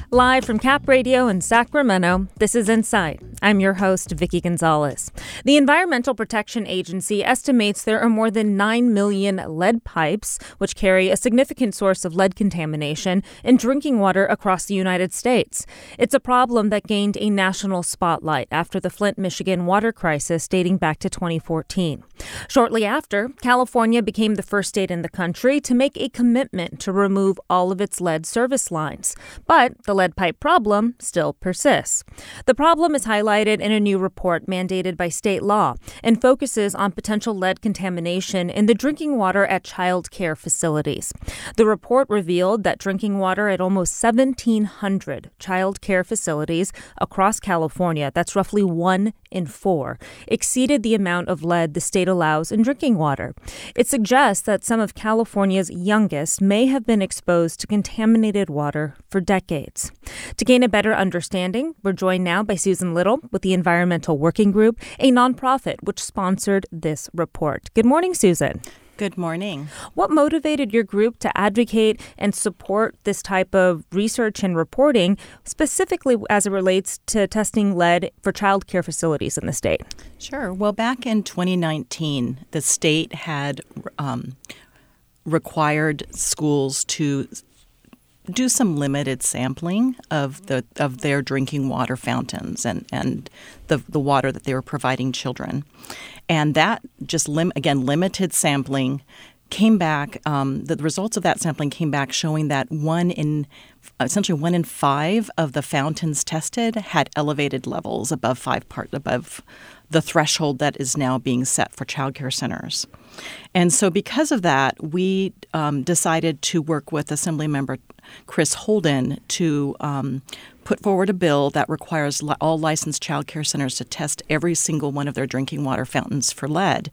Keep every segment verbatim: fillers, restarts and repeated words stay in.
Live from Cap Radio in Sacramento, this is Insight. I'm your host, Vicki Gonzalez. The Environmental Protection Agency estimates there are more than nine million lead pipes, which carry a significant source of lead contamination, in drinking water across the United States. It's a problem that gained a national spotlight after the Flint, Michigan water crisis dating back to twenty fourteen. Shortly after, California became the first state in the country to make a commitment to remove all of its lead service lines. But the lead pipe problem still persists. The problem is highlighted in a new report mandated by state law and focuses on potential lead contamination in the drinking water at child care facilities. The report revealed that drinking water at almost seventeen hundred child care facilities across California, that's roughly one in four, exceeded the amount of lead the state allows in drinking water. It suggests that some of California's youngest may have been exposed to contaminated water for decades. To gain a better understanding, we're joined now by Susan Little with the Environmental Working Group, a nonprofit which sponsored this report. Good morning, Susan. Good morning. What motivated your group to advocate and support this type of research and reporting, specifically as it relates to testing lead for child care facilities in the state? Sure. Well, back in twenty nineteen, the state had um, required schools to do some limited sampling of the of their drinking water fountains and, and the the water that they were providing children. And that just, lim- again, limited sampling came back, um, the results of that sampling came back showing that one in, essentially one in five of the fountains tested had elevated levels above five part, above the threshold that is now being set for child care centers. And so because of that, we um, decided to work with Assemblymember Chris Holden to um, put forward a bill that requires li- all licensed child care centers to test every single one of their drinking water fountains for lead.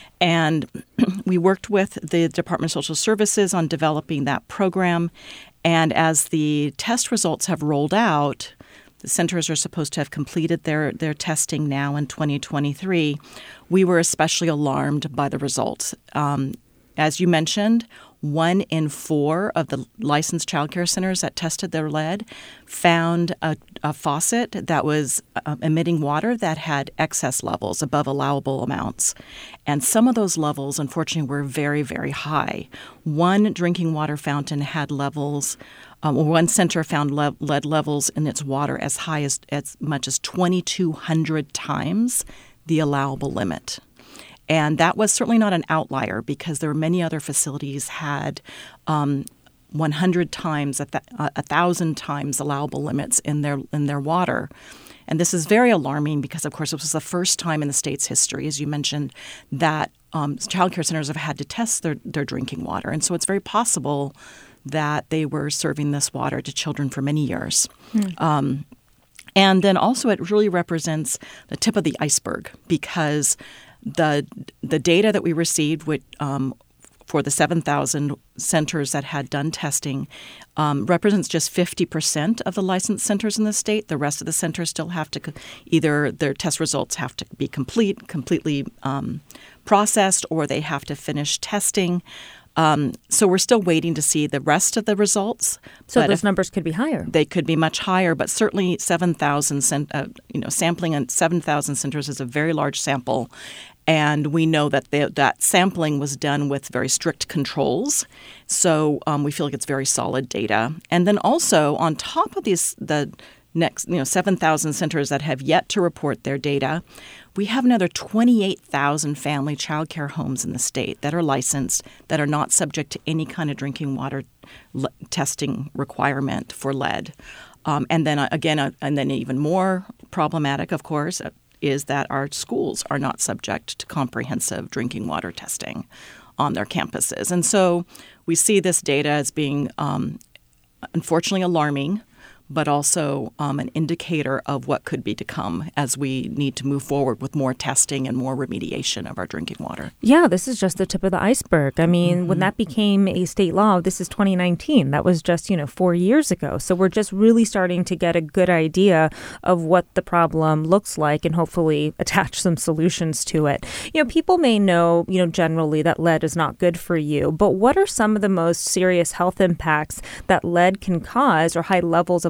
And we worked with the Department of Social Services on developing that program. And as the test results have rolled out, the centers are supposed to have completed their, their testing now in twenty twenty-three. We were especially alarmed by the results. Um, as you mentioned, one in four of the licensed child care centers that tested their lead found a, a faucet that was uh, emitting water that had excess levels above allowable amounts. And some of those levels, unfortunately, were very, very high. One drinking water fountain had levels Um, one center found le- lead levels in its water as high as as much as twenty-two hundred times the allowable limit. And that was certainly not an outlier because there were many other facilities had um, one hundred times, a, th- a thousand times allowable limits in their in their water. And this is very alarming because, of course, this was the first time in the state's history, as you mentioned, that um, child care centers have had to test their, their drinking water. And so it's very possible that they were serving this water to children for many years. Mm. Um, and then also it really represents the tip of the iceberg because the the data that we received with, um, for the seven thousand centers that had done testing um, represents just fifty percent of the licensed centers in the state. The rest of the centers still have to either their test results have to be complete, completely um, processed, or they have to finish testing. Um, so we're still waiting to see the rest of the results. So those if, numbers could be higher. They could be much higher, but certainly seven thousand, cent, uh, you know, sampling on seven thousand centers is a very large sample. And we know that they, that sampling was done with very strict controls. So um, we feel like it's very solid data. And then also on top of these, the next, you know, seven thousand centers that have yet to report their data, we have another twenty-eight thousand family child care homes in the state that are licensed, that are not subject to any kind of drinking water le- testing requirement for lead. Um, and then uh, again, uh, and then even more problematic, of course, uh, is that our schools are not subject to comprehensive drinking water testing on their campuses. And so we see this data as being um, unfortunately alarming, but also um, an indicator of what could be to come as we need to move forward with more testing and more remediation of our drinking water. Yeah, this is just the tip of the iceberg. I mean, mm-hmm. when that became a state law, this is twenty nineteen. That was just, you know, four years ago. So we're just really starting to get a good idea of what the problem looks like and hopefully attach some solutions to it. You know, people may know, you know, generally that lead is not good for you, but what are some of the most serious health impacts that lead can cause or high levels of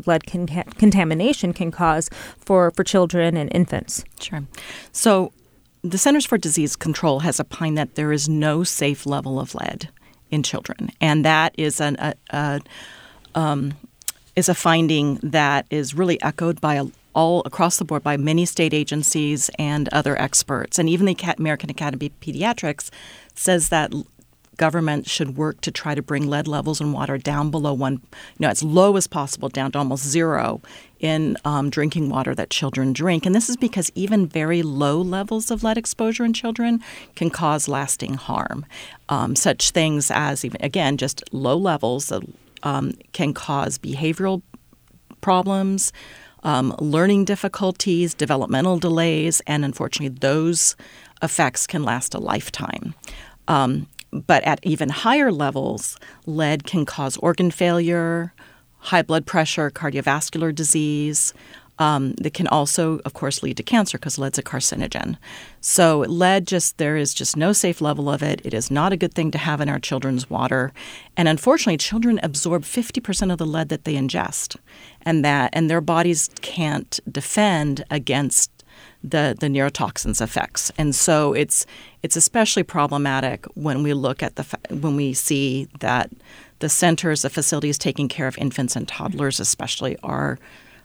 of lead con- contamination can cause for, for children and infants. Sure. So the Centers for Disease Control has opined that there is no safe level of lead in children, and that is an, a, a um, is a finding that is really echoed by a, all across the board by many state agencies and other experts. And even the American Academy of Pediatrics says that government should work to try to bring lead levels in water down below one, you know, as low as possible, down to almost zero in um, drinking water that children drink. And this is because even very low levels of lead exposure in children can cause lasting harm. Um, such things as, even again, just low levels of, um, can cause behavioral problems, Um, learning difficulties, developmental delays, and unfortunately those effects can last a lifetime. Um, but at even higher levels, lead can cause organ failure, high blood pressure, cardiovascular disease. Um, that can also, of course, lead to cancer because lead's a carcinogen. So lead, just there is just no safe level of it. It is not a good thing to have in our children's water. And unfortunately, children absorb fifty percent of the lead that they ingest, and that and their bodies can't defend against the the neurotoxins effects. And so it's it's especially problematic when we look at the when we see that the centers, the facilities taking care of infants and toddlers, especially, are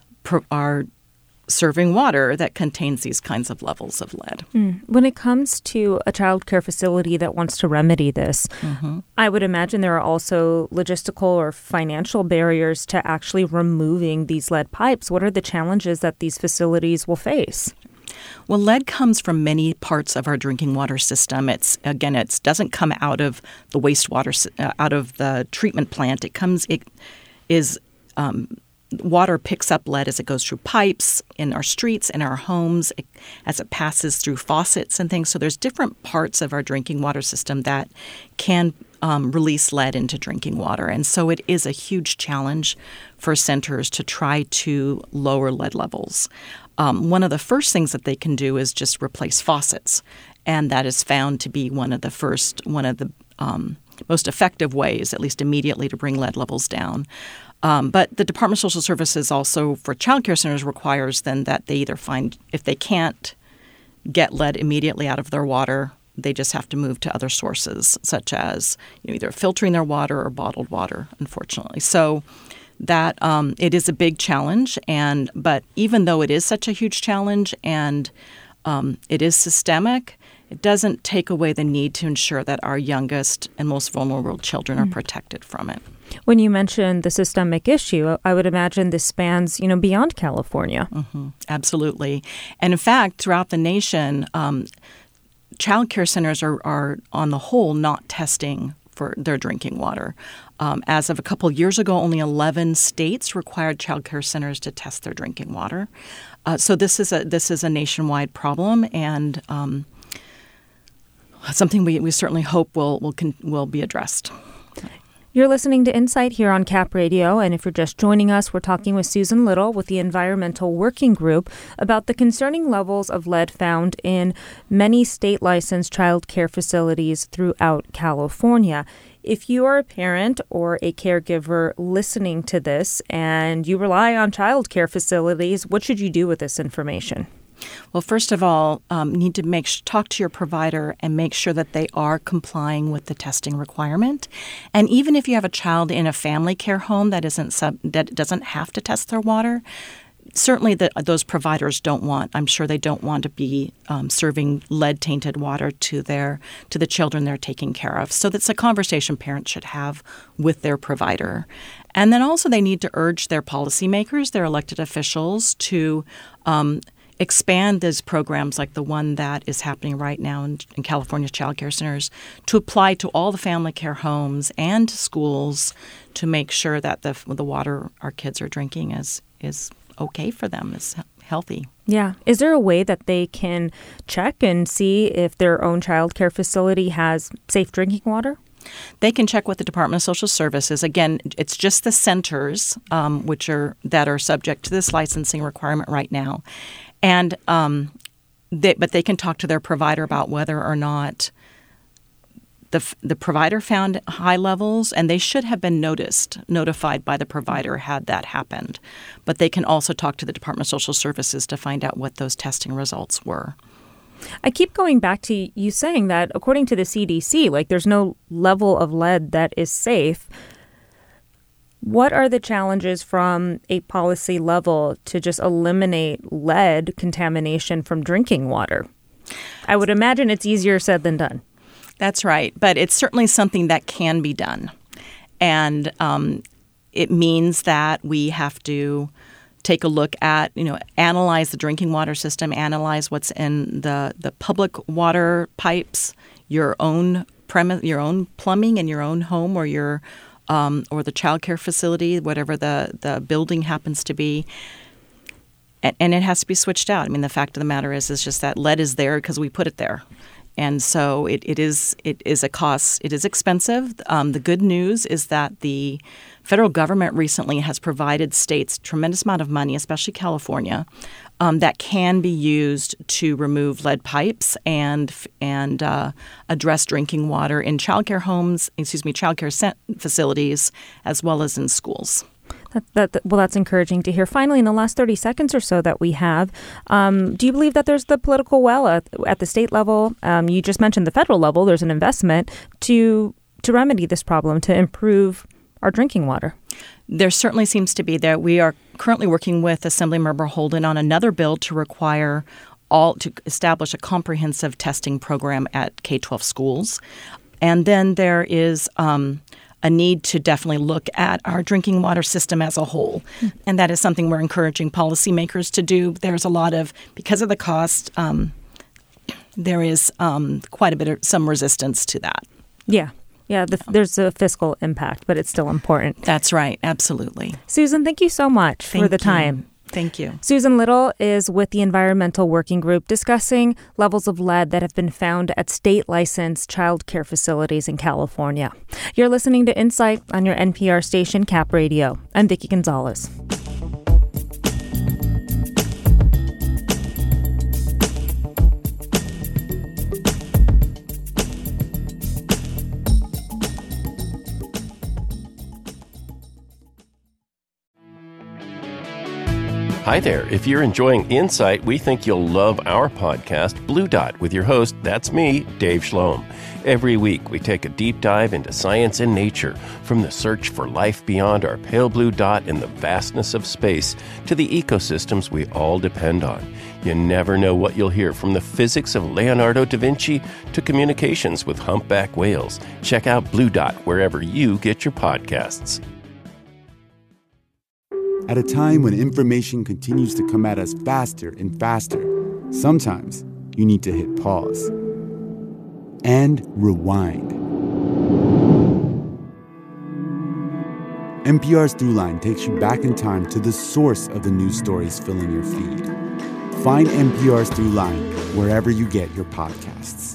are serving water that contains these kinds of levels of lead. Mm. When it comes to a child care facility that wants to remedy this, mm-hmm. I would imagine there are also logistical or financial barriers to actually removing these lead pipes. What are the challenges that these facilities will face? Well, lead comes from many parts of our drinking water system. It's again, it doesn't come out of the wastewater, uh, out of the treatment plant. It comes, it is um, water picks up lead as it goes through pipes in our streets, in our homes, it, as it passes through faucets and things. So there's different parts of our drinking water system that can um, release lead into drinking water. And so it is a huge challenge for centers to try to lower lead levels. Um, one of the first things that they can do is just replace faucets. And that is found to be one of the first, one of the um, most effective ways, at least immediately, to bring lead levels down. Um, but the Department of Social Services also, for child care centers, requires then that they either find, if they can't get lead immediately out of their water, they just have to move to other sources, such as you know, either filtering their water or bottled water, unfortunately. So that um, it is a big challenge. And but even though it is such a huge challenge and um, it is systemic, it doesn't take away the need to ensure that our youngest and most vulnerable children are protected from it. When you mentioned the systemic issue, I would imagine this spans, you know, beyond California. Mm-hmm. Absolutely. And in fact, throughout the nation, um, child care centers are, are, on the whole, not testing for their drinking water. Um, as of a couple years ago, only eleven states required child care centers to test their drinking water. Uh, so this is a this is a nationwide problem, and um, something we, we certainly hope will will will be addressed. You're listening to Insight here on Cap Radio, and if you're just joining us, we're talking with Susan Little with the Environmental Working Group about the concerning levels of lead found in many state-licensed child care facilities throughout California. If you are a parent or a caregiver listening to this and you rely on child care facilities, what should you do with this information? Well, first of all, um, you need to make talk to your provider and make sure that they are complying with the testing requirement. And even if you have a child in a family care home that isn't sub, that doesn't have to test their water, certainly the, those providers don't want. I'm sure they don't want to be um, serving lead-tainted water to their to the children they're taking care of. So that's a conversation parents should have with their provider. And then also they need to urge their policymakers, their elected officials, to um, expand these programs like the one that is happening right now in, in California child care centers to apply to all the family care homes and to schools to make sure that the the water our kids are drinking is is okay for them, is healthy. Yeah. Is there a way that they can check and see if their own child care facility has safe drinking water? They can check with the Department of Social Services. Again, it's just the centers um, which are that are subject to this licensing requirement right now. And um, they, but they can talk to their provider about whether or not the the provider found high levels, and they should have been noticed, notified by the provider had that happened. But they can also talk to the Department of Social Services to find out what those testing results were. I keep going back to you saying that according to the C D C, like there's no level of lead that is safe. What are the challenges from a policy level to just eliminate lead contamination from drinking water? I would imagine it's easier said than done. That's right. But it's certainly something that can be done. And um, it means that we have to take a look at, you know, analyze the drinking water system, analyze what's in the, the public water pipes, your own premise, your own plumbing in your own home or your um, or the child care facility, whatever the, the building happens to be. And, and it has to be switched out. I mean, the fact of the matter is, is just that lead is there because we put it there. And so it, it is it is a cost. It is expensive. Um, the good news is that the federal government recently has provided states a tremendous amount of money, especially California, um, that can be used to remove lead pipes and and uh, address drinking water in childcare homes, excuse me, childcare facilities, as well as in schools. That, that, that, well, that's encouraging to hear. Finally, in the last thirty seconds or so that we have, um, do you believe that there's the political will at, at the state level? Um, you just mentioned the federal level. There's an investment to to remedy this problem, to improve our drinking water. There certainly seems to be there. We are currently working with Assemblymember Holden on another bill to require all to establish a comprehensive testing program at K twelve schools. And then there is um, a need to definitely look at our drinking water system as a whole. Mm. And that is something we're encouraging policymakers to do. There's a lot of, because of the cost, um, there is um, quite a bit of some resistance to that. Yeah. Yeah, the, there's a fiscal impact, but it's still important. That's right. Absolutely. Susan, thank you so much thank for the you. time. Thank you. Susan Little is with the Environmental Working Group discussing levels of lead that have been found at state-licensed child care facilities in California. You're listening to Insight on your N P R station, Cap Radio. I'm Vicki Gonzalez. Hi there. If you're enjoying Insight, we think you'll love our podcast, Blue Dot, with your host, that's me, Dave Schloem. Every week, we take a deep dive into science and nature, from the search for life beyond our pale blue dot in the vastness of space to the ecosystems we all depend on. You never know what you'll hear, from the physics of Leonardo da Vinci to communications with humpback whales. Check out Blue Dot wherever you get your podcasts. At a time when information continues to come at us faster and faster, sometimes you need to hit pause and rewind. N P R's Throughline takes you back in time to the source of the news stories filling your feed. Find N P R's Throughline wherever you get your podcasts.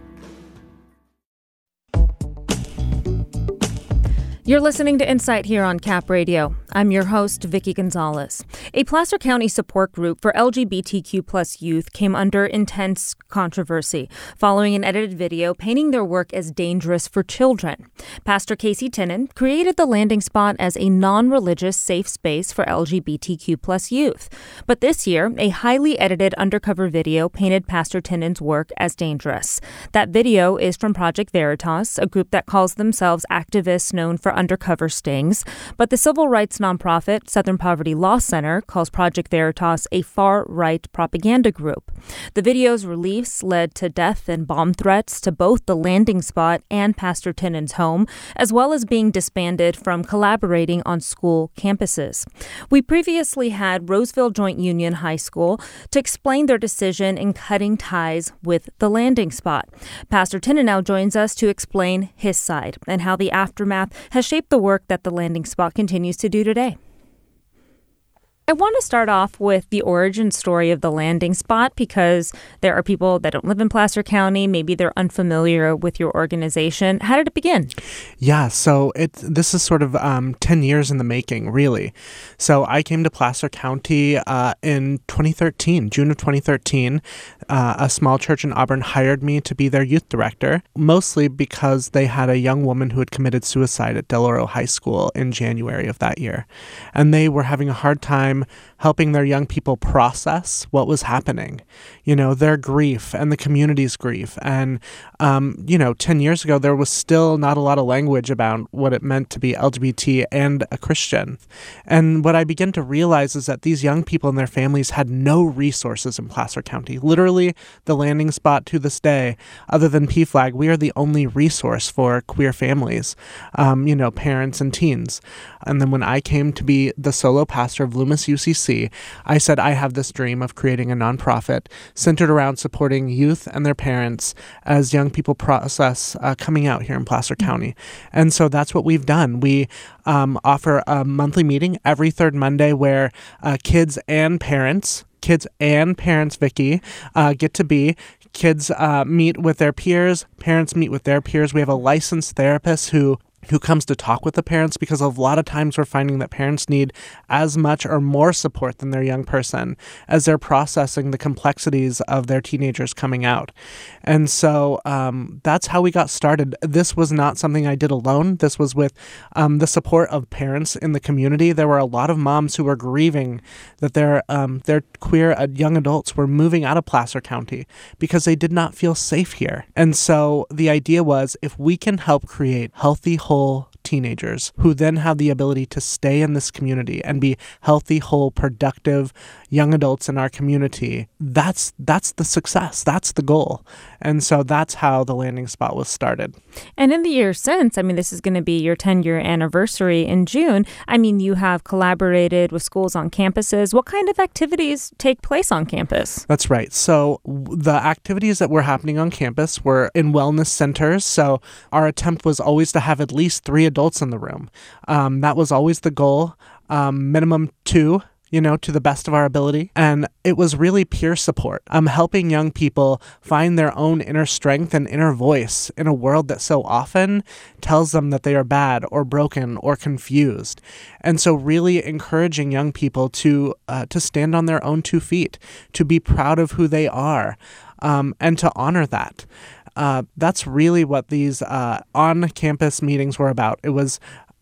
You're listening to Insight here on Cap Radio. I'm your host, Vicki Gonzalez. A Placer County support group for L G B T Q plus youth came under intense controversy following an edited video painting their work as dangerous for children. Pastor Casey Tinnin created the Landing Spot as a non-religious safe space for L G B T Q plus youth. But this year, a highly edited undercover video painted Pastor Tinnin's work as dangerous. That video is from Project Veritas, a group that calls themselves activists known for undercover stings, but the civil rights nonprofit Southern Poverty Law Center calls Project Veritas a far-right propaganda group. The video's release led to death and bomb threats to both the Landing Spot and Pastor Tinnin's home, as well as being disbanded from collaborating on school campuses. We previously had Roseville Joint Union High School to explain their decision in cutting ties with the Landing Spot. Pastor Tinnin now joins us to explain his side and how the aftermath has shaped the work that the Landing Spot continues to do today. I want to start off with the origin story of the Landing Spot because there are people that don't live in Placer County. Maybe they're unfamiliar with your organization. How did it begin? Yeah, so it this is sort of um, ten years in the making, really. So I came to Placer County uh, in twenty thirteen, June of twenty thirteen. Uh, a small church in Auburn hired me to be their youth director, mostly because they had a young woman who had committed suicide at Del Oro High School in January of that year. And they were having a hard time helping their young people process what was happening, you know, their grief and the community's grief. And, um, you know, ten years ago, there was still not a lot of language about what it meant to be L G B T and a Christian. And what I began to realize is that these young people and their families had no resources in Placer County. Literally, the Landing Spot to this day, other than P FLAG, we are the only resource for queer families, um, you know, parents and teens. And then when I came to be the solo pastor of Loomis U C C, I said I have this dream of creating a nonprofit centered around supporting youth and their parents as young people process uh, coming out here in Placer County. And so that's what we've done. We um, offer a monthly meeting every third Monday where uh, kids and parents Kids and parents, Vicki, uh, get to be. Kids uh, meet with their peers. Parents meet with their peers. We have a licensed therapist who who comes to talk with the parents because a lot of times we're finding that parents need as much or more support than their young person as they're processing the complexities of their teenagers coming out. And so um, that's how we got started. This was not something I did alone. This was with um, the support of parents in the community. There were a lot of moms who were grieving that their um, their queer uh, young adults were moving out of Placer County because they did not feel safe here. And so the idea was, if we can help create healthy, whole teenagers who then have the ability to stay in this community and be healthy, whole, productive young adults in our community, that's that's the success. That's the goal. And so that's how the Landing Spot was started. And in the years since, I mean, this is going to be your ten-year anniversary in June. I mean, you have collaborated with schools on campuses. What kind of activities take place on campus? That's right. So the activities that were happening on campus were in wellness centers. So our attempt was always to have at least three adults in the room. Um, that was always the goal, um, minimum two. You know, to the best of our ability. And it was really peer support. I'm helping young people find their own inner strength and inner voice in a world that so often tells them that they are bad or broken or confused. And so really encouraging young people to uh, to stand on their own two feet, to be proud of who they are, um, and to honor that. Uh, that's really what these uh, on-campus meetings were about. It was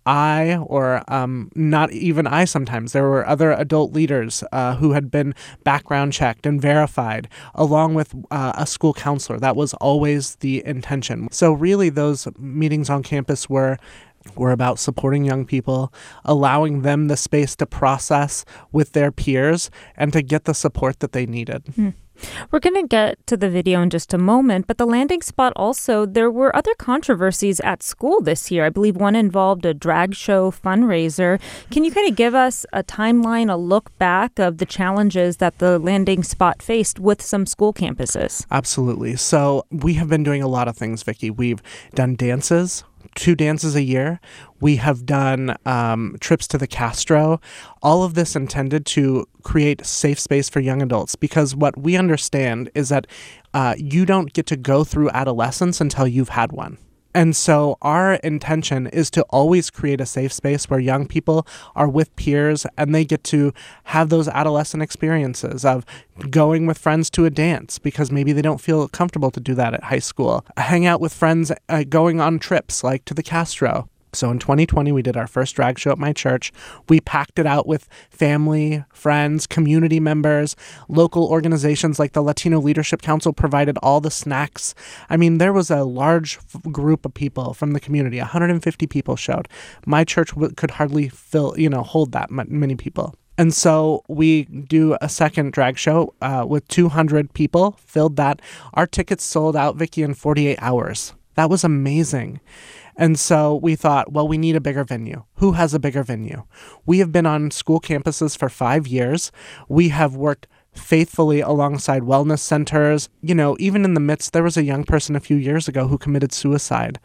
I, or um, not even I sometimes, there were other adult leaders uh, who had been background checked and verified, along with uh, a school counselor. That was always the intention. So really those meetings on campus were were about supporting young people, allowing them the space to process with their peers and to get the support that they needed. Hmm. We're going to get to the video in just a moment, but the Landing Spot also, there were other controversies at school this year. I believe one involved a drag show fundraiser. Can you kind of give us a timeline, a look back of the challenges that the Landing Spot faced with some school campuses? Absolutely. So we have been doing a lot of things, Vicki. We've done dances. Two dances a year. We have done um, trips to the Castro. All of this intended to create safe space for young adults, because what we understand is that uh, you don't get to go through adolescence until you've had one. And so our intention is to always create a safe space where young people are with peers and they get to have those adolescent experiences of going with friends to a dance because maybe they don't feel comfortable to do that at high school. Hang out with friends uh, going on trips like to the Castro. So in twenty twenty, we did our first drag show at my church. We packed it out with family, friends, community members, local organizations like the Latino Leadership Council provided all the snacks. I mean, there was a large f- group of people from the community. one hundred fifty people showed. My church w- could hardly fill, you know, hold that m- many people. And so we do a second drag show uh, with two hundred people, filled that. Our tickets sold out, Vicki, in forty-eight hours. That was amazing. And so we thought, well, we need a bigger venue. Who has a bigger venue? We have been on school campuses for five years. We have worked faithfully alongside wellness centers. You know, even in the midst, there was a young person a few years ago who committed suicide.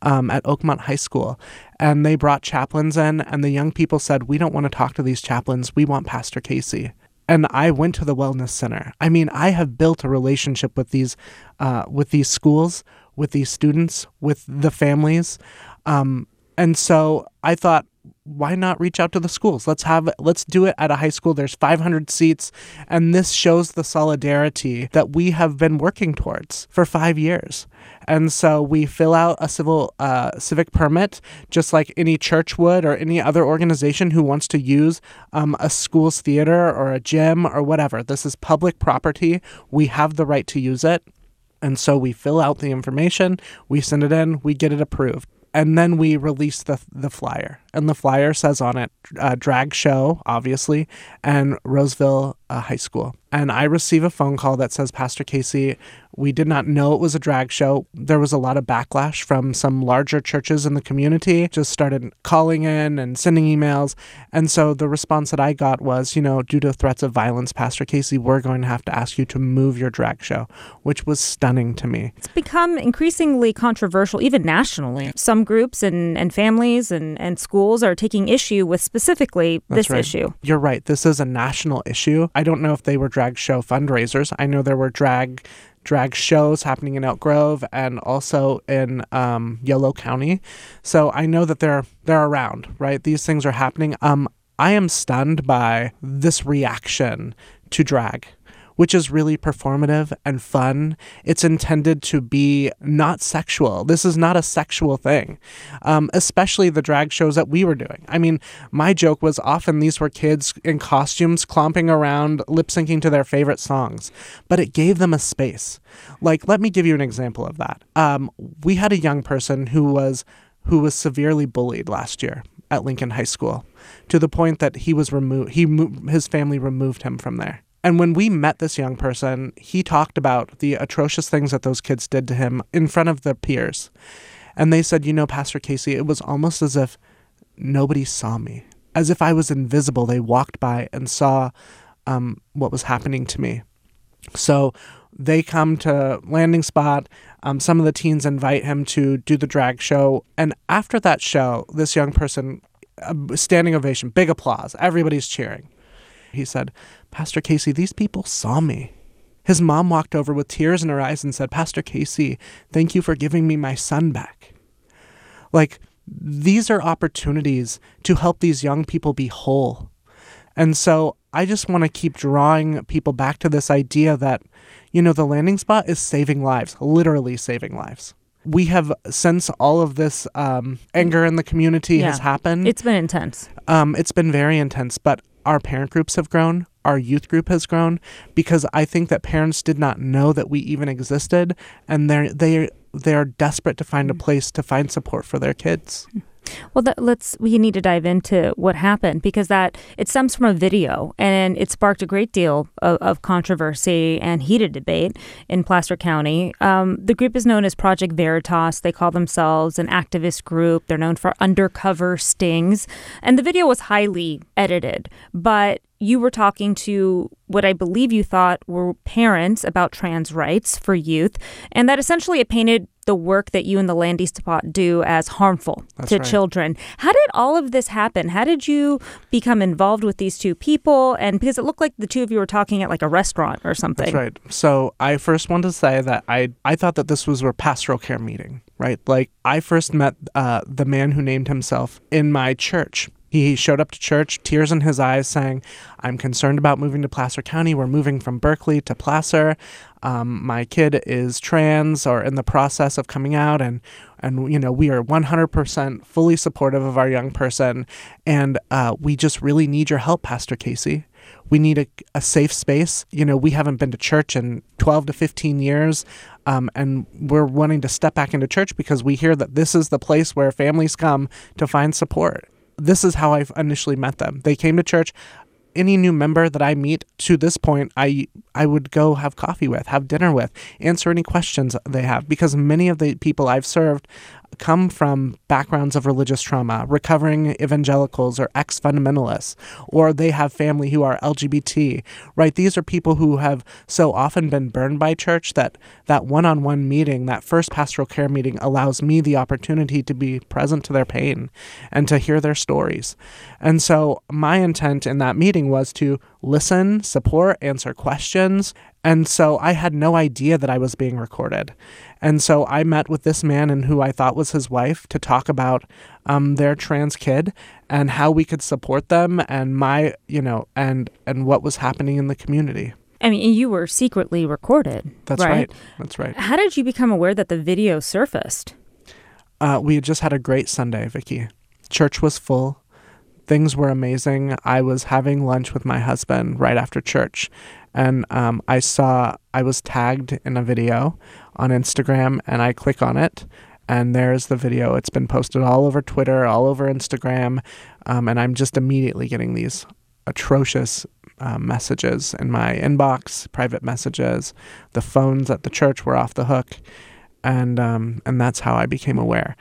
um, at Oakmont High School. And they brought chaplains in, and the young people said, we don't want to talk to these chaplains. We want Pastor Casey. And I went to the Wellness Center. I mean, I have built a relationship with these, uh, with these schools, with these students, with the families. Um, and so I thought, why not reach out to the schools? Let's have, let's do it at a high school. There's five hundred seats. And this shows the solidarity that we have been working towards for five years. And so we fill out a civil uh, civic permit, just like any church would or any other organization who wants to use um, a school's theater or a gym or whatever. This is public property. We have the right to use it. And so we fill out the information, we send it in, we get it approved. And then we release the the flyer. And the flyer says on it, uh, drag show, obviously, and Roseville uh, High School. And I receive a phone call that says, Pastor Casey, we did not know it was a drag show. There was a lot of backlash from some larger churches in the community, just started calling in and sending emails. And so the response that I got was, you know, due to threats of violence, Pastor Casey, we're going to have to ask you to move your drag show, which was stunning to me. It's become increasingly controversial, even nationally. Some groups and, and families and, and schools are taking issue with specifically That's this right. issue. You're right. This is a national issue. I don't know if they were drag show fundraisers. I know there were drag drag shows happening in Elk Grove and also in um, Yolo County. So I know that they're they're around, right? These things are happening. Um, I am stunned by this reaction to drag, which is really performative and fun. It's intended to be not sexual. This is not a sexual thing, um, especially the drag shows that we were doing. I mean, my joke was often these were kids in costumes clomping around, lip-syncing to their favorite songs, but it gave them a space. Like, let me give you an example of that. Um, we had a young person who was who was severely bullied last year at Lincoln High School, to the point that he was removed. He his family removed him from there. And when we met this young person, he talked about the atrocious things that those kids did to him in front of their peers. And they said, you know, Pastor Casey, it was almost as if nobody saw me, as if I was invisible. They walked by and saw um, what was happening to me. So they come to Landing Spot. Um, some of the teens invite him to do the drag show. And after that show, this young person, uh, standing ovation, big applause, everybody's cheering. He said, Pastor Casey, these people saw me. His mom walked over with tears in her eyes and said, Pastor Casey, thank you for giving me my son back. Like, these are opportunities to help these young people be whole. And so I just want to keep drawing people back to this idea that, you know, the Landing Spot is saving lives, literally saving lives. We have, since all of this um, anger in the community yeah. has happened. It's been intense. Um, it's been very intense, but our parent groups have grown. Our youth group has grown because I think that parents did not know that we even existed, and they're they they're desperate to find a place to find support for their kids. Well, that, let's we need to dive into what happened, because that it stems from a video, and it sparked a great deal of, of controversy and heated debate in Placer County. Um, the group is known as Project Veritas. They call themselves an activist group. They're known for undercover stings, and the video was highly edited, but you were talking to what I believe you thought were parents about trans rights for youth, and that essentially it painted the work that you and the Landing Spot do as harmful That's to right. children. How did all of this happen? How did you become involved with these two people? And because it looked like the two of you were talking at like a restaurant or something. That's right. So I first want to say that I I thought that this was a pastoral care meeting, right? Like, I first met uh, the man who named himself in my church. He showed up to church, tears in his eyes, saying, I'm concerned about moving to Placer County. We're moving from Berkeley to Placer. Um, my kid is trans or in the process of coming out, and, and you know, we are one hundred percent fully supportive of our young person, and uh, we just really need your help, Pastor Casey. We need a, a safe space. You know, we haven't been to church in twelve to fifteen years, um, and we're wanting to step back into church because we hear that this is the place where families come to find support. This is how I initially met them. They came to church. Any new member that I meet to this point, I I would go have coffee with, have dinner with, answer any questions they have, because many of the people I've served come from backgrounds of religious trauma, recovering evangelicals or ex-fundamentalists, or they have family who are L G B T, right? These are people who have so often been burned by church that that one-on-one meeting, that first pastoral care meeting, allows me the opportunity to be present to their pain and to hear their stories. And so my intent in that meeting was to listen, support, answer questions. And so I had no idea that I was being recorded. And so I met with this man and who I thought was his wife to talk about um, their trans kid and how we could support them and my, you know, and and what was happening in the community. I mean, you were secretly recorded. That's right. right. That's right. How did you become aware that the video surfaced? Uh, we had just had a great Sunday, Vicki. Church was full. Things were amazing. I was having lunch with my husband right after church, and um, I saw I was tagged in a video on Instagram, and I click on it, and there's the video. It's been posted all over Twitter, all over Instagram, um, and I'm just immediately getting these atrocious uh, messages in my inbox, private messages. The phones at the church were off the hook, and um, and that's how I became aware.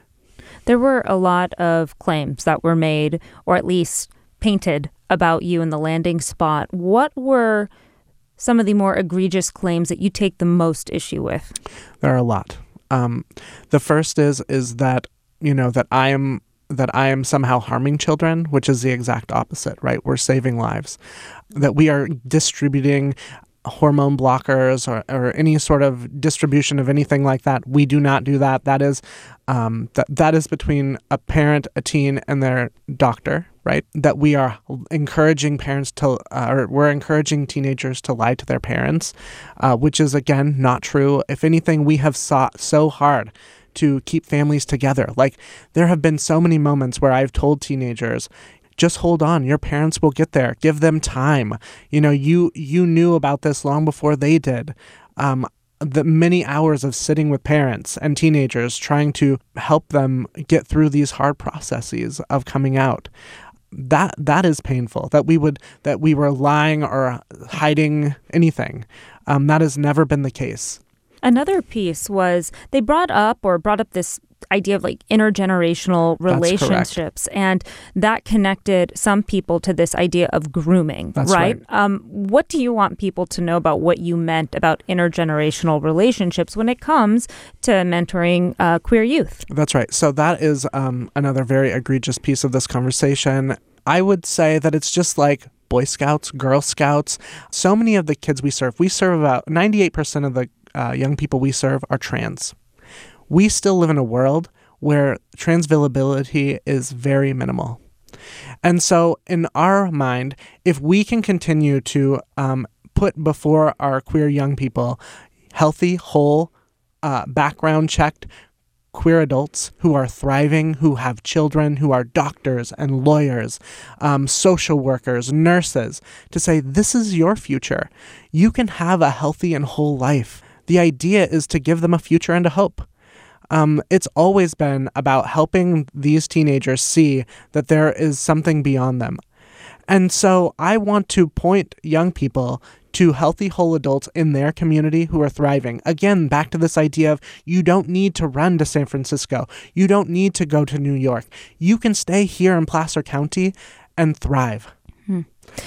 There were a lot of claims that were made, or at least painted, about you in the landing spot. What were some of the more egregious claims that you take the most issue with? There are a lot. Um, the first is is that you know that I am that I am somehow harming children, which is the exact opposite, right? We're saving lives. That we are distributing hormone blockers or, or any sort of distribution of anything like that. We do not do that. That is um, that that is between a parent, a teen, and their doctor, right? That we are encouraging parents to, uh, or we're encouraging teenagers to lie to their parents, uh, which is, again, not true. If anything, we have sought so hard to keep families together. Like, there have been so many moments where I've told teenagers, just hold on, your parents will get there. Give them time. You know, you you knew about this long before they did. Um, the many hours of sitting with parents and teenagers trying to help them get through these hard processes of coming out. That that is painful. That we would that we were lying or hiding anything. Um, that has never been the case. Another piece was they brought up or brought up this idea of like intergenerational relationships, and that connected some people to this idea of grooming. That's right. right. Um, what do you want people to know about what you meant about intergenerational relationships when it comes to mentoring uh, queer youth? That's right. So that is um, another very egregious piece of this conversation. I would say that it's just like Boy Scouts, Girl Scouts. So many of the kids we serve, we serve about ninety-eight percent of the uh, young people we serve are trans. We still live in a world where transvillability is very minimal. And so in our mind, if we can continue to um, put before our queer young people healthy, whole, uh, background-checked queer adults who are thriving, who have children, who are doctors and lawyers, um, social workers, nurses, to say, this is your future. You can have a healthy and whole life. The idea is to give them a future and a hope. Um, it's always been about helping these teenagers see that there is something beyond them. And so I want to point young people to healthy, whole adults in their community who are thriving. Again, back to this idea of you don't need to run to San Francisco. You don't need to go to New York. You can stay here in Placer County and thrive. Hmm.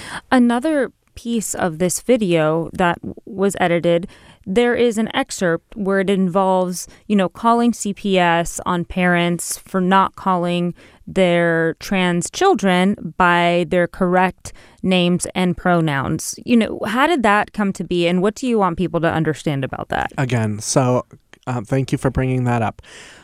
Another piece of this video that was edited, there is an excerpt where it involves, you know, calling C P S on parents for not calling their trans children by their correct names and pronouns. You know, how did that come to be, and what do you want people to understand about that? Again, so uh, thank you for bringing that up.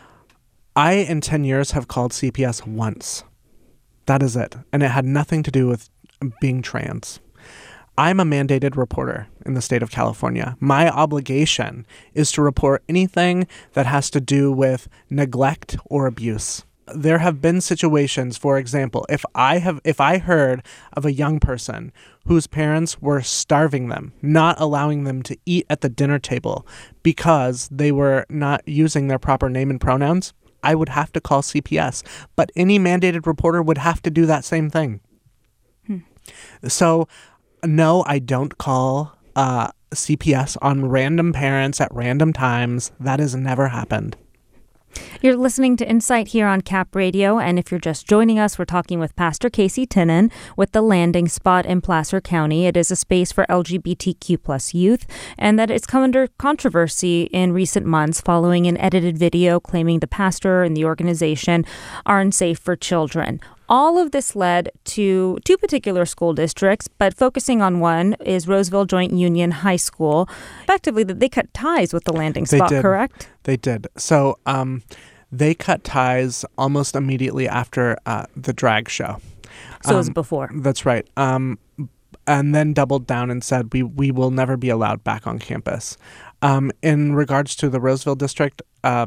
I, in ten years, have called C P S once. That is it. And it had nothing to do with being trans. I'm a mandated reporter in the state of California. My obligation is to report anything that has to do with neglect or abuse. There have been situations, for example, if I have if I heard of a young person whose parents were starving them, not allowing them to eat at the dinner table because they were not using their proper name and pronouns, I would have to call C P S. But any mandated reporter would have to do that same thing. Hmm. So no, I don't call uh, C P S on random parents at random times. That has never happened. You're listening to Insight here on Cap Radio, and if you're just joining us, we're talking with Pastor Casey Tinnin with The Landing Spot in Placer County. It is a space for L G B T Q plus youth, and that it's come under controversy in recent months following an edited video claiming the pastor and the organization are unsafe for children. All of this led to two particular school districts, but focusing on one is Roseville Joint Union High School. Effectively, that they cut ties with the Landing Spot, they did. Correct? They did. So um, they cut ties almost immediately after uh, the drag show. So um, it was um, before. That's right. Um, and then doubled down and said, we, we will never be allowed back on campus. Um, in regards to the Roseville district, uh,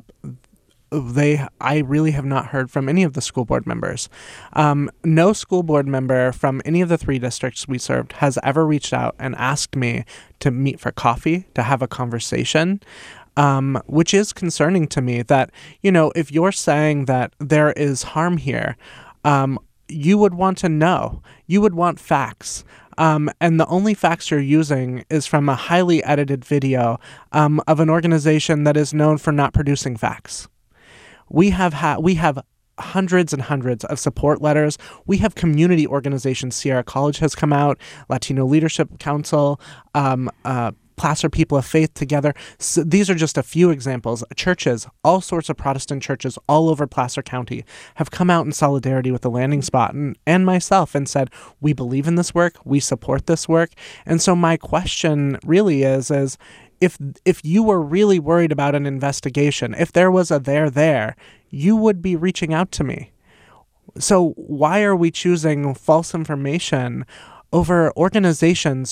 They, I really have not heard from any of the school board members. Um, no school board member from any of the three districts we served has ever reached out and asked me to meet for coffee, to have a conversation, um, which is concerning to me that, you know, if you're saying that there is harm here, um, you would want to know. You would want facts. Um, and the only facts you're using is from a highly edited video um, of an organization that is known for not producing facts. We have ha- we have hundreds and hundreds of support letters. We have community organizations. Sierra College has come out, Latino Leadership Council, um, uh, Placer People of Faith Together. So these are just a few examples. Churches, all sorts of Protestant churches all over Placer County have come out in solidarity with the Landing Spot and, and myself and said, we believe in this work, we support this work. And so my question really is, is, If if you were really worried about an investigation, if there was a there there, you would be reaching out to me. So why are we choosing false information over organizations,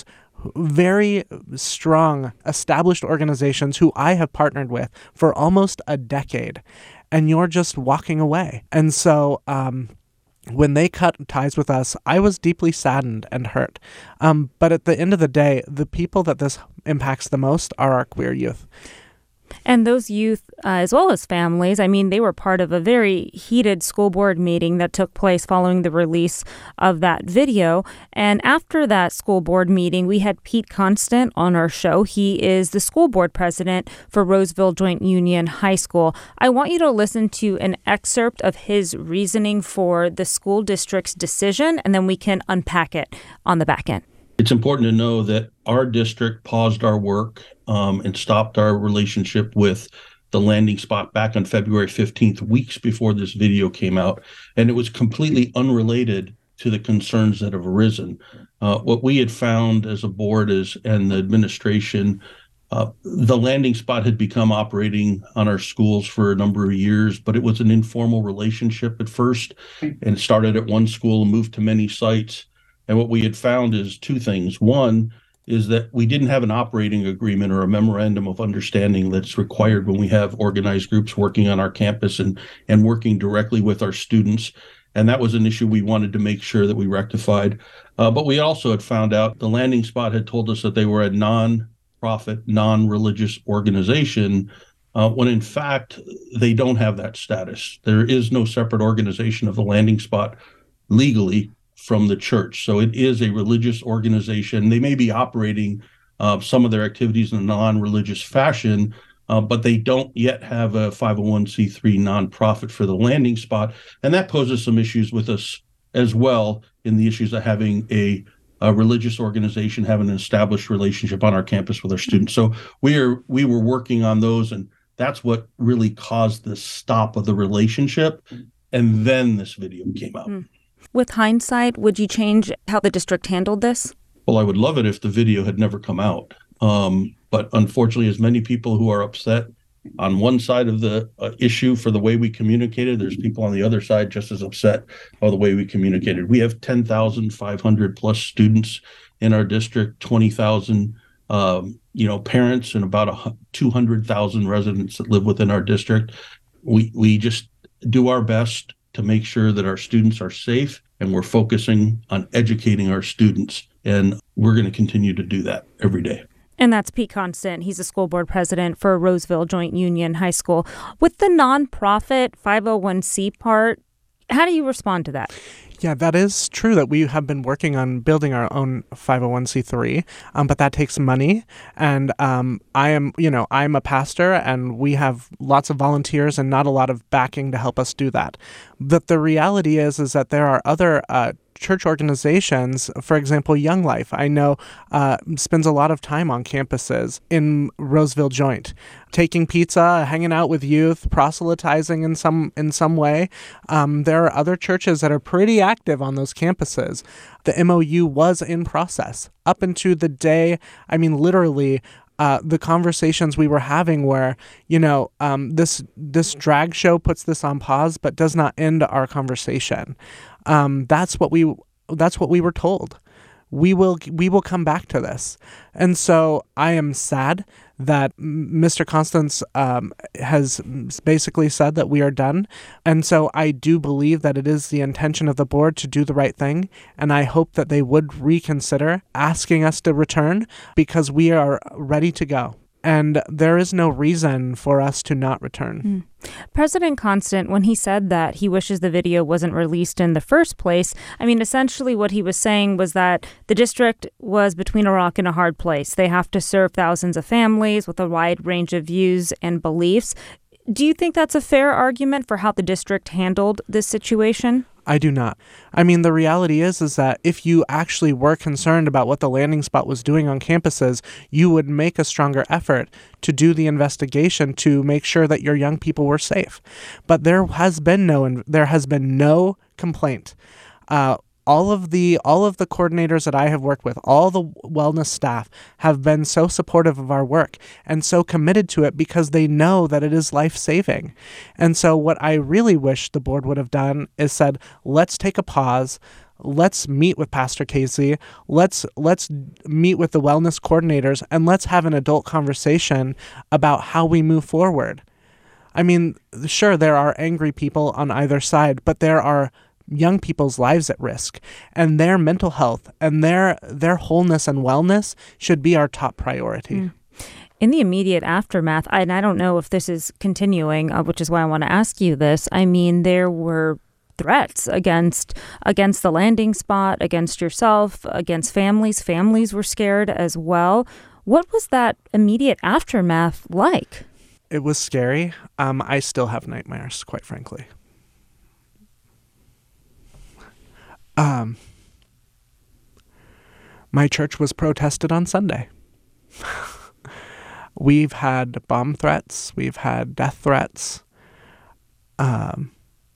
very strong, established organizations who I have partnered with for almost a decade, and you're just walking away? And so um when they cut ties with us, I was deeply saddened and hurt. Um, but at the end of the day, the people that this impacts the most are our queer youth. And those youth, uh, as well as families, I mean, they were part of a very heated school board meeting that took place following the release of that video. And after that school board meeting, we had Pete Constant on our show. He is the school board president for Roseville Joint Union High School. I want you to listen to an excerpt of his reasoning for the school district's decision, and then we can unpack it on the back end. It's important to know that our district paused our work um, and stopped our relationship with the Landing Spot back on February fifteenth, weeks before this video came out. And it was completely unrelated to the concerns that have arisen. Uh, what we had found as a board is, and the administration, uh, the Landing Spot had become operating on our schools for a number of years, but it was an informal relationship at first, and it started at one school and moved to many sites. And what we had found is two things. One is that we didn't have an operating agreement or a memorandum of understanding that's required when we have organized groups working on our campus and, and working directly with our students. And that was an issue we wanted to make sure that we rectified. Uh, but we also had found out the Landing Spot had told us that they were a non-profit, non-religious organization, uh, when in fact, they don't have that status. There is no separate organization of the Landing Spot legally from the church. So it is a religious organization. They may be operating uh, some of their activities in a non-religious fashion, uh, but they don't yet have a five oh one c three nonprofit for the Landing Spot. And that poses some issues with us as well in the issues of having a, a religious organization, having an established relationship on our campus with our students. So we are we were working on those, and that's what really caused the stop of the relationship. And then this video came out. Mm. With hindsight, would you change how the district handled this? Well, I would love it if the video had never come out. Um, but unfortunately, as many people who are upset on one side of the uh, issue for the way we communicated, there's people on the other side just as upset by the way we communicated. We have ten thousand five hundred plus students in our district, twenty thousand um, you know, parents, and about two hundred thousand residents that live within our district. We we just do our best to make sure that our students are safe, and we're focusing on educating our students. And we're going to continue to do that every day. And that's Pete Constant. He's a school board president for Roseville Joint Union High School. With the nonprofit five oh one c part, How do you respond to that? Yeah, that is true that we have been working on building our own five oh one c three, um, but that takes money. And um, I am, you know, I'm a pastor and we have lots of volunteers and not a lot of backing to help us do that. But the reality is, is that there are other uh, church organizations, for example, Young Life, I know uh, spends a lot of time on campuses in Roseville Joint, taking pizza, hanging out with youth, proselytizing in some in some way. Um, there are other churches that are pretty active on those campuses. The M O U was in process up into the day, I mean, literally, Uh, the conversations we were having where, you know, um, this this drag show puts this on pause, but does not end our conversation. Um, that's what we that's what we were told. We will we will come back to this, and so I am sad that Mister Constance um, has basically said that we are done, and so I do believe that it is the intention of the board to do the right thing, and I hope that they would reconsider asking us to return because we are ready to go. And there is no reason for us to not return. Mm. President Constant, when he said that he wishes the video wasn't released in the first place, I mean, essentially what he was saying was that the district was between a rock and a hard place. They have to serve thousands of families with a wide range of views and beliefs. Do you think that's a fair argument for how the district handled this situation? I do not. I mean, the reality is, is that if you actually were concerned about what the landing spot was doing on campuses, you would make a stronger effort to do the investigation to make sure that your young people were safe. But there has been no, there has been no complaint. Uh, All of the all of the coordinators that I have worked with, all the wellness staff have been so supportive of our work and so committed to it because they know that it is life-saving. And so what I really wish the board would have done is said, let's take a pause. Let's meet with Pastor Casey. Let's let's meet with the wellness coordinators and let's have an adult conversation about how we move forward. I mean, sure, there are angry people on either side, but there are young people's lives at risk, and their mental health and their their wholeness and wellness should be our top priority. Mm. In the immediate aftermath, and I don't know if this is continuing, uh, which is why I want to ask you this. I mean, there were threats against against the landing spot, against yourself, against families. Families were scared as well. What was that immediate aftermath like? It was scary. Um, I still have nightmares, quite frankly. Um, my church was protested on Sunday. We've had bomb threats. We've had death threats. Um,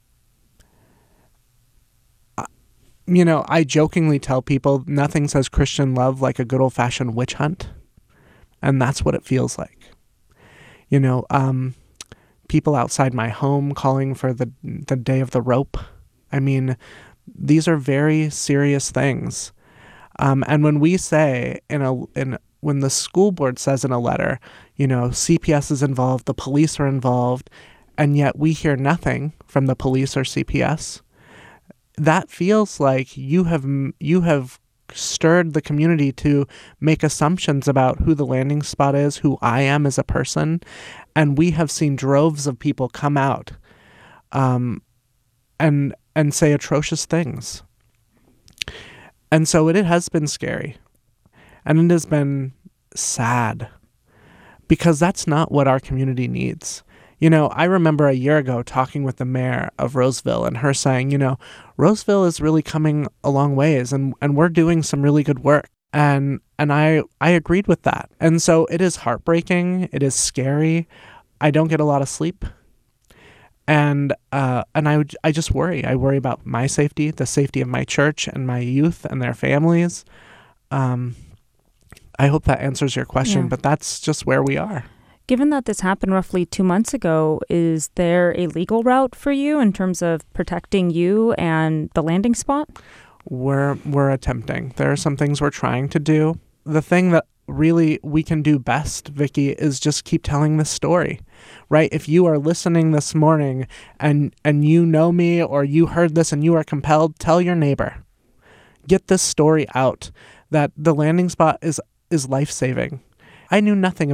you know, I jokingly tell people nothing says Christian love like a good old-fashioned witch hunt. And that's what it feels like. You know, um, people outside my home calling for the the day of the rope. I mean, these are very serious things. Um, and when we say in a in when the school board says in a letter, you know, C P S is involved, the police are involved, and yet we hear nothing from the police or C P S, that feels like you have you have stirred the community to make assumptions about who the landing spot is, who I am as a person, and we have seen droves of people come out um, and and say atrocious things. And so it, it has been scary. And it has been sad because that's not what our community needs. You know, I remember a year ago talking with the mayor of Roseville and her saying, you know, Roseville is really coming a long ways and, and we're doing some really good work. And and I, I agreed with that. And so it is heartbreaking. It is scary. I don't get a lot of sleep. And uh, and I, would, I just worry. I worry about my safety, the safety of my church and my youth and their families. Um, I hope that answers your question, yeah. But that's just where we are. Given that this happened roughly two months ago, is there a legal route for you in terms of protecting you and the landing spot? We're we're attempting. There are some things we're trying to do. The thing that really we can do best, Vicky, is just keep telling this story, right? If you are listening this morning and and you know me or you heard this and you are compelled, tell your neighbor. Get this story out that the landing spot is is life-saving. I knew nothing about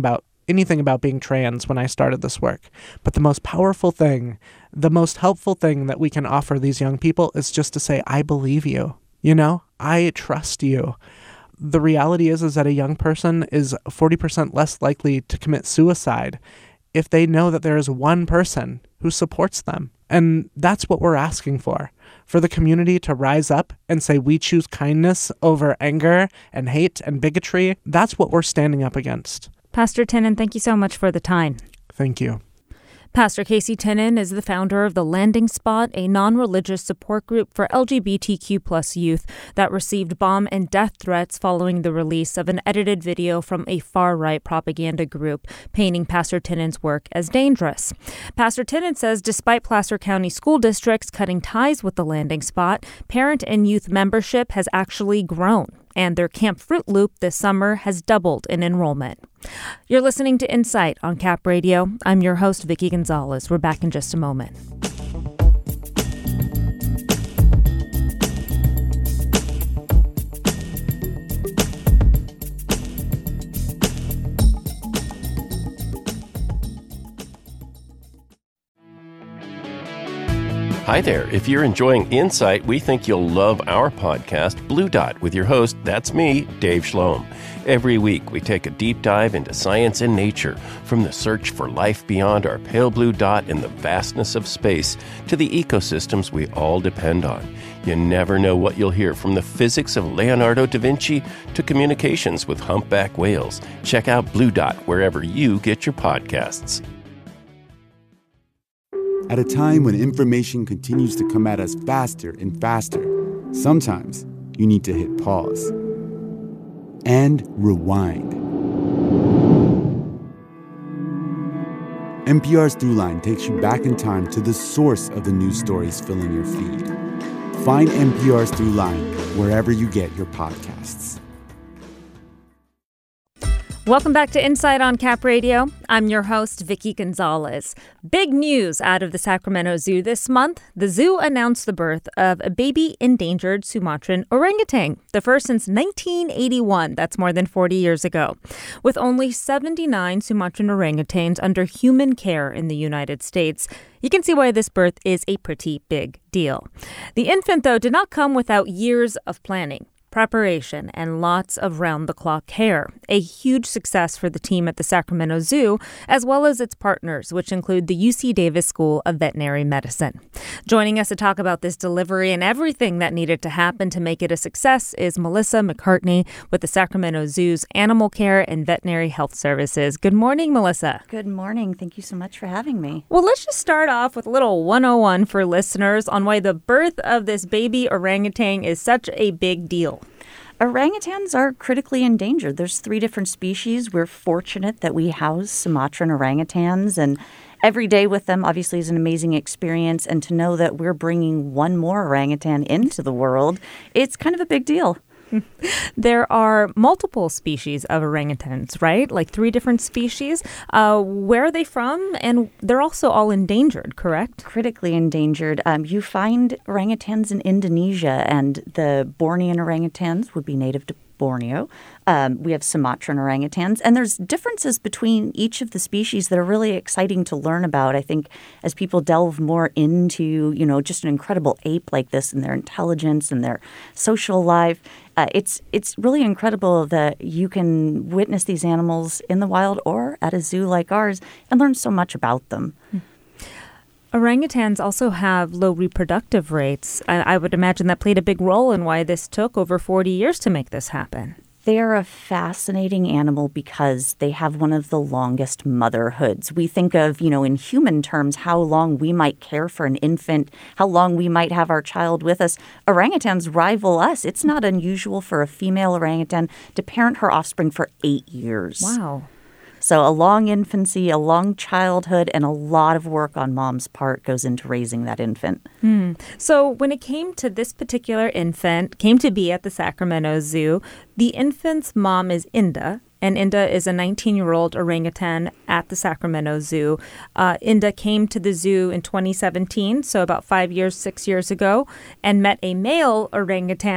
anything about being trans when I started this work. But the most powerful thing, the most helpful thing that we can offer these young people is just to say, I believe you. You know, I trust you. The reality is, is that a young person is forty percent less likely to commit suicide if they know that there is one person who supports them. And that's what we're asking for, for the community to rise up and say, we choose kindness over anger and hate and bigotry. That's what we're standing up against. Pastor Tinnen, thank you so much for the time. Thank you. Pastor Casey Tinnen is the founder of The Landing Spot, a non-religious support group for L G B T Q plus youth that received bomb and death threats following the release of an edited video from a far-right propaganda group painting Pastor Tinnen's work as dangerous. Pastor Tinnen says despite Placer County school districts cutting ties with The Landing Spot, parent and youth membership has actually grown, and their Camp Fruit Loop this summer has doubled in enrollment. You're listening to Insight on Cap Radio. I'm your host, Vicky Gonzalez. We're back in just a moment. Hi there. If you're enjoying Insight, we think you'll love our podcast, Blue Dot, with your host, that's me, Dave Shlom. Every week, we take a deep dive into science and nature, from the search for life beyond our pale blue dot in the vastness of space to the ecosystems we all depend on. You never know what you'll hear, from the physics of Leonardo da Vinci to communications with humpback whales. Check out Blue Dot wherever you get your podcasts. At a time when information continues to come at us faster and faster, sometimes you need to hit pause and rewind. N P R's Throughline takes you back in time to the source of the news stories filling your feed. Find N P R's Throughline wherever you get your podcasts. Welcome back to Insight on Cap Radio. I'm your host, Vicky Gonzalez. Big news out of the Sacramento Zoo this month. The zoo announced the birth of a baby endangered Sumatran orangutan, the first since nineteen eighty-one. That's more than forty years ago. With only seventy-nine Sumatran orangutans under human care in the United States, you can see why this birth is a pretty big deal. The infant, though, did not come without years of planning, preparation, and lots of round-the-clock care. A huge success for the team at the Sacramento Zoo, as well as its partners, which include the U C Davis School of Veterinary Medicine. Joining us to talk about this delivery and everything that needed to happen to make it a success is Melissa McCartney with the Sacramento Zoo's Animal Care and Veterinary Health Services. Good morning, Melissa. Good morning. Thank you so much for having me. Well, let's just start off with a little one oh one for listeners on why the birth of this baby orangutan is such a big deal. Orangutans are critically endangered. There's three different species. We're fortunate that we house Sumatran orangutans, and every day with them obviously is an amazing experience. And to know that we're bringing one more orangutan into the world, it's kind of a big deal. There are multiple species of orangutans, right? Like three different species. Uh, where are they from? And they're also all endangered, correct? Critically endangered. Um, you find orangutans in Indonesia, and the Bornean orangutans would be native to Borneo. Um, we have Sumatran orangutans, and there's differences between each of the species that are really exciting to learn about. I think as people delve more into, you know, just an incredible ape like this and their intelligence and their social life, uh, it's it's really incredible that you can witness these animals in the wild or at a zoo like ours and learn so much about them. Mm. Orangutans also have low reproductive rates. I, I would imagine that played a big role in why this took over forty years to make this happen. They are a fascinating animal because they have one of the longest motherhoods. We think of, you know, in human terms, how long we might care for an infant, how long we might have our child with us. Orangutans rival us. It's not unusual for a female orangutan to parent her offspring for eight years. Wow. So a long infancy, a long childhood, and a lot of work on mom's part goes into raising that infant. Hmm. So when it came to this particular infant, came to be at the Sacramento Zoo, the infant's mom is Inda, and Inda is a nineteen-year-old orangutan at the Sacramento Zoo. Uh, Inda came to the zoo in twenty seventeen, so about five years, six years ago, and met a male orangutan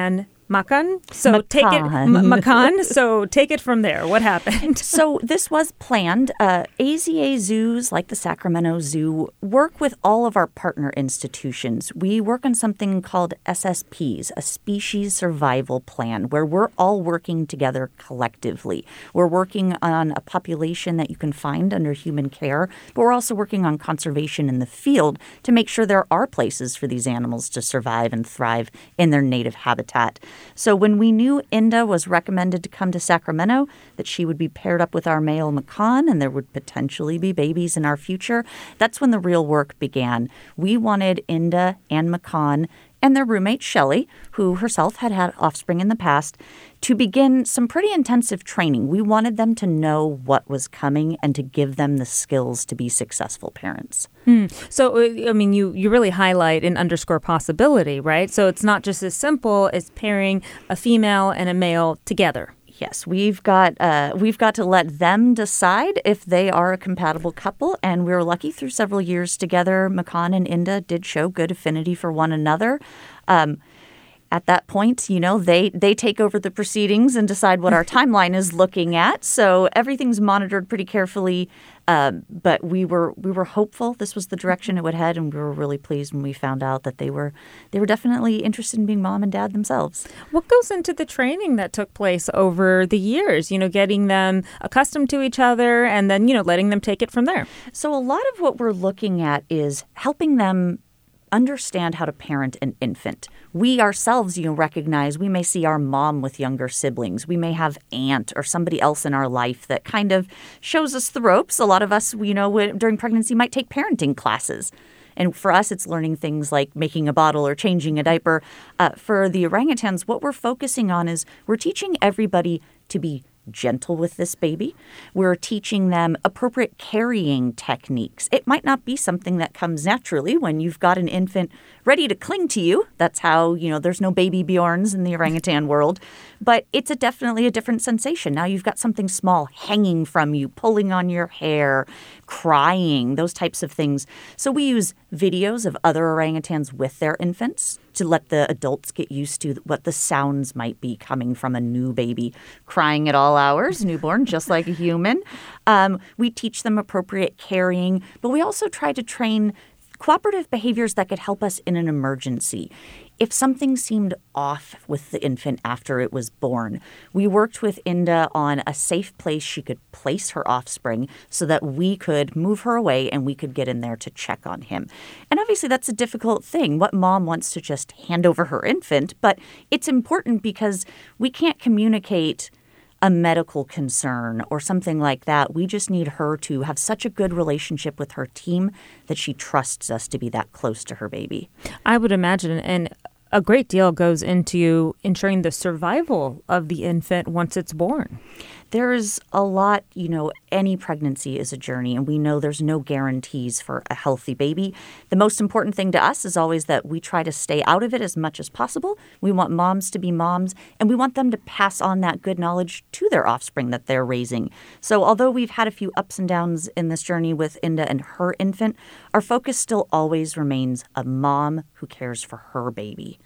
Makan. So Makan. take it, M- Makan. So take it from there. What happened? So this was planned. Uh, A Z A zoos, like the Sacramento Zoo, work with all of our partner institutions. We work on something called S S Ps, a species survival plan, where we're all working together collectively. We're working on a population that you can find under human care, but we're also working on conservation in the field to make sure there are places for these animals to survive and thrive in their native habitat. So when we knew Inda was recommended to come to Sacramento, that she would be paired up with our male Makan and there would potentially be babies in our future, that's when the real work began. We wanted Inda and Makan and their roommate, Shelley, who herself had had offspring in the past, to begin some pretty intensive training. We wanted them to know what was coming and to give them the skills to be successful parents. Hmm. So, I mean, you, you really highlight and underscore possibility, right? So it's not just as simple as pairing a female and a male together. Yes, we've got uh, we've got to let them decide if they are a compatible couple, and we were lucky through several years together. Makan and Inda did show good affinity for one another. Um, at that point, you know, they they take over the proceedings and decide what our timeline is looking at. So everything's monitored pretty carefully. Um, but we were we were hopeful this was the direction it would head, and we were really pleased when we found out that they were they were definitely interested in being mom and dad themselves. What goes into the training that took place over the years? You know, getting them accustomed to each other, and then you know letting them take it from there. So a lot of what we're looking at is helping them understand how to parent an infant. We ourselves, you know, recognize we may see our mom with younger siblings. We may have aunt or somebody else in our life that kind of shows us the ropes. A lot of us, you know, during pregnancy might take parenting classes. And for us, it's learning things like making a bottle or changing a diaper. Uh, for the orangutans, what we're focusing on is we're teaching everybody to be gentle with this baby. We're teaching them appropriate carrying techniques. It might not be something that comes naturally when you've got an infant ready to cling to you. That's how, you know, there's no baby Bjorns in the orangutan world. But it's a definitely a different sensation. Now you've got something small hanging from you, pulling on your hair, crying, those types of things. So we use videos of other orangutans with their infants to let the adults get used to what the sounds might be coming from a new baby, crying at all hours, newborn, just like a human. Um, we teach them appropriate carrying, but we also try to train cooperative behaviors that could help us in an emergency. If something seemed off with the infant after it was born, we worked with Inda on a safe place she could place her offspring so that we could move her away and we could get in there to check on him. And obviously that's a difficult thing. What mom wants to just hand over her infant? But it's important because we can't communicate a medical concern or something like that. We just need her to have such a good relationship with her team that she trusts us to be that close to her baby. I would imagine, and a great deal goes into ensuring the survival of the infant once it's born. There's a lot, you know, any pregnancy is a journey, and we know there's no guarantees for a healthy baby. The most important thing to us is always that we try to stay out of it as much as possible. We want moms to be moms, and we want them to pass on that good knowledge to their offspring that they're raising. So although we've had a few ups and downs in this journey with Inda and her infant, our focus still always remains a mom who cares for her baby.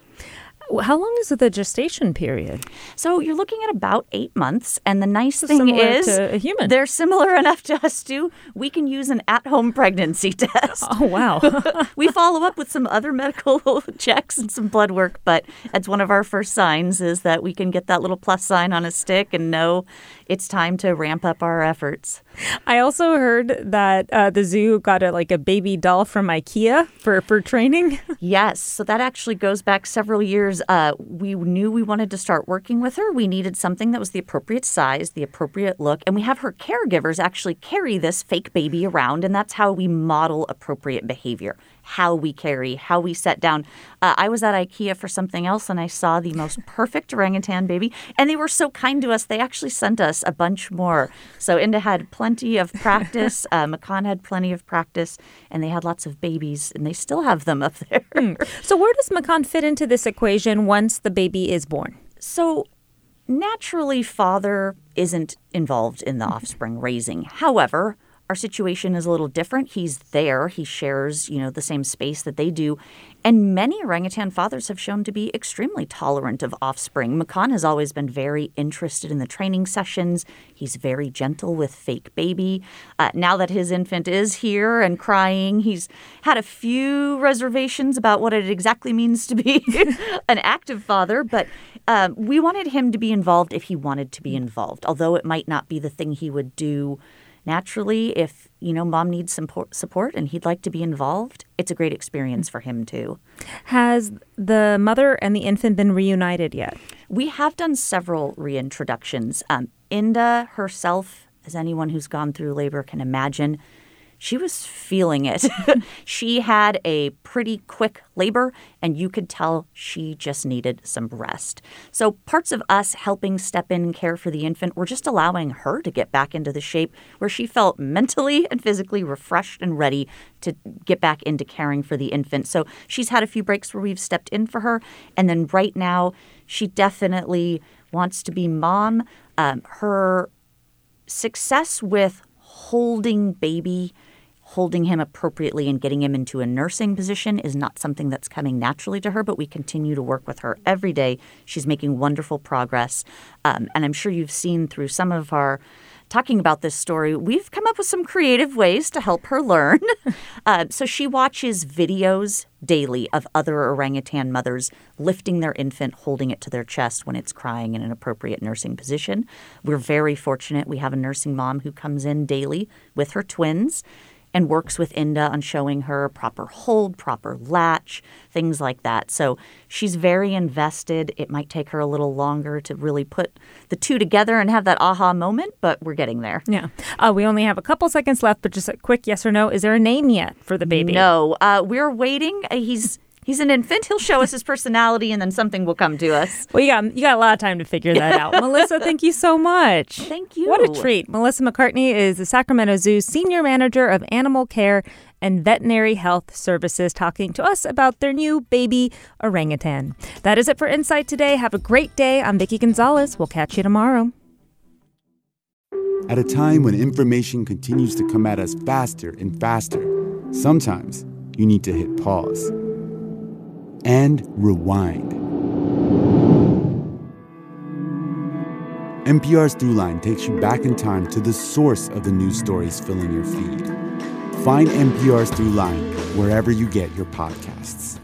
How long is the gestation period? So you're looking at about eight months. And the nice So thing similar is to a human. They're similar enough to us too. We can use an at-home pregnancy test. Oh, wow. We follow up with some other medical checks and some blood work. But that's one of our first signs is that we can get that little plus sign on a stick and know it's time to ramp up our efforts. I also heard that uh, the zoo got a, like a baby doll from IKEA for, for training. Yes. So that actually goes back several years. Uh, we knew we wanted to start working with her. We needed something that was the appropriate size, the appropriate look. And we have her caregivers actually carry this fake baby around. And that's how we model appropriate behavior, how we carry, how we set down. Uh, I was at IKEA for something else and I saw the most perfect orangutan baby. And they were so kind to us. They actually sent us a bunch more. So Inda had plenty of practice. Uh, Makan had plenty of practice. And they had lots of babies. And they still have them up there. Hmm. So where does Makan fit into this equation once the baby is born? So naturally, father isn't involved in the offspring raising. However, Our situation is a little different. He's there. He shares, you know, the same space that they do. And many orangutan fathers have shown to be extremely tolerant of offspring. Makan has always been very interested in the training sessions. He's very gentle with fake baby. Uh, now that his infant is here and crying, he's had a few reservations about what it exactly means to be an active father. But um, we wanted him to be involved if he wanted to be involved, although it might not be the thing he would do naturally. If, you know, mom needs some support and he'd like to be involved, it's a great experience for him too. Has the mother and the infant been reunited yet? We have done several reintroductions. Um, Inda herself, as anyone who's gone through labor can imagine, she was feeling it. She had a pretty quick labor, and you could tell she just needed some rest. So parts of us helping step in and care for the infant were just allowing her to get back into the shape where she felt mentally and physically refreshed and ready to get back into caring for the infant. So she's had a few breaks where we've stepped in for her. And then right now, she definitely wants to be mom. Um, her success with holding baby, holding him appropriately and getting him into a nursing position is not something that's coming naturally to her, but we continue to work with her every day. She's making wonderful progress. Um, and I'm sure you've seen through some of our talking about this story, we've come up with some creative ways to help her learn. uh, so she watches videos daily of other orangutan mothers lifting their infant, holding it to their chest when it's crying in an appropriate nursing position. We're very fortunate. We have a nursing mom who comes in daily with her twins and works with Inda on showing her proper hold, proper latch, things like that. So she's very invested. It might take her a little longer to really put the two together and have that aha moment, but we're getting there. Yeah. Uh, we only have a couple seconds left, but just a quick yes or no. Is there a name yet for the baby? No. Uh, we're waiting. Uh, he's... He's an infant. He'll show us his personality, and then something will come to us. Well, you got you got a lot of time to figure that out. Melissa, thank you so much. Thank you. What a treat. Melissa McCartney is the Sacramento Zoo's Senior Manager of Animal Care and Veterinary Health Services, talking to us about their new baby orangutan. That is it for Insight today. Have a great day. I'm Vicki Gonzalez. We'll catch you tomorrow. At a time when information continues to come at us faster and faster, sometimes you need to hit pause and rewind. N P R's Throughline takes you back in time to the source of the news stories filling your feed. Find N P R's Throughline wherever you get your podcasts.